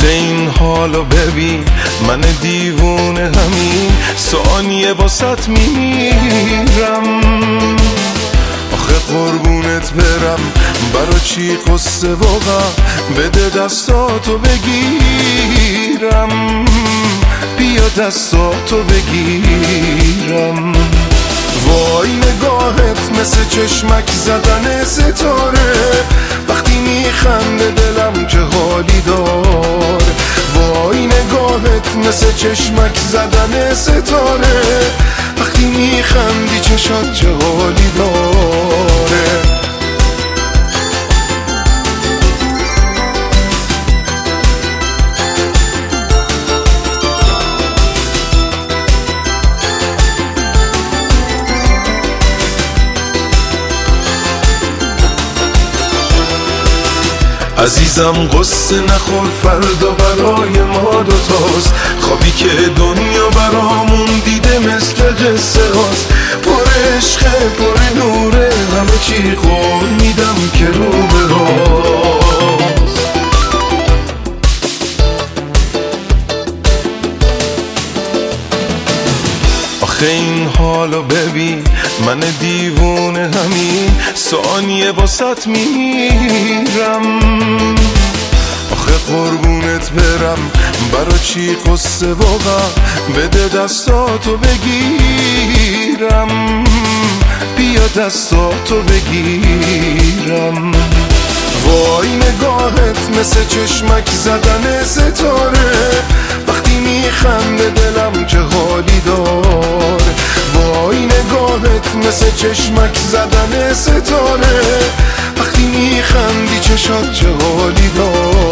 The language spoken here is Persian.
این حالو ببین، من دیوونه همین ثانیه واسط میمیرم. آخه قربونت برم، برا چی قصه واقعا؟ بده دستاتو بگیرم، بیا دستاتو بگیرم. وای نگاهت مثل چشمک زدن ستاره، وقتی میخنده دلم چه حالی دار. وای نگاهت مثل چشمک زدن ستاره، وقتی میخندی چشات چه حالی داره. عزیزم قصه نخور، فردا برای ما دوتاست. خوابی که دنیا برامون دیده مثل قصه هاست. پر عشقه پر نوره، همه چی قول میدم که رو به راست. آخه این حالو ببین، من دیوونه همین ثانیه واسط میمیرم. آخه قربونت برم، برا چی قصه واقعا؟ بده دستاتو بگیرم، بیا دستاتو بگیرم. وای نگاهت مثل چشمک زدن ستاره، وقتی میخنده دلم چه حالی دار. وای نگاهت مثل چشمک زدن ستاره، وقتی میخندی چشات چه حالی دار.